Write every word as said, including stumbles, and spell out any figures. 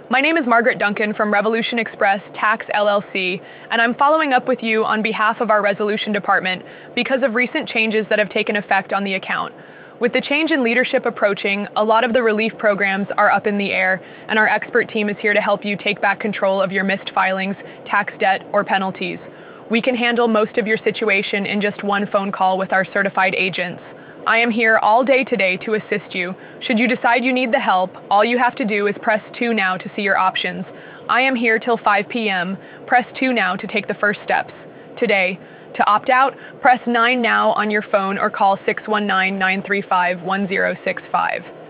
My name is Margaret Duncan from Revolution Express Tax L L C, and I'm following up with you on behalf of our resolution department because of recent changes that have taken effect on the account. With the change in leadership approaching, a lot of the relief programs are up in the air, and our expert team is here to help you take back control of your missed filings, tax debt, or penalties. We can handle most of your situation in just one phone call with our certified agents. I am here all day today to assist you. Should you decide you need the help, all you have to do is press two now to see your options. I am here till five p m Press two now to take the first steps. Today, to opt out, press nine now on your phone or call six one nine, nine three five, one zero six five.